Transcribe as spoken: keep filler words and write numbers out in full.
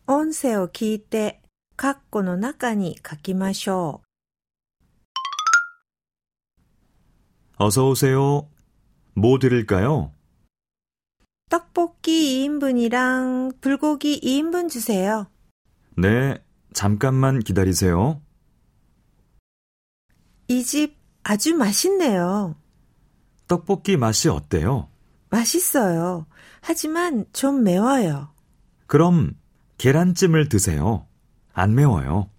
音声を聞いて、括弧の中に書きましょう。 어서 오세요. 뭐 드릴까요? 떡볶이 이 인분이랑 불고기 이 인분 주세요. 네, 잠깐만 기다리세요. 이 집 아주 맛있네요. 떡볶이 맛이 어때요? 맛있어요. 하지만 좀 매워요. 그럼 계란찜을 드세요. 안 매워요.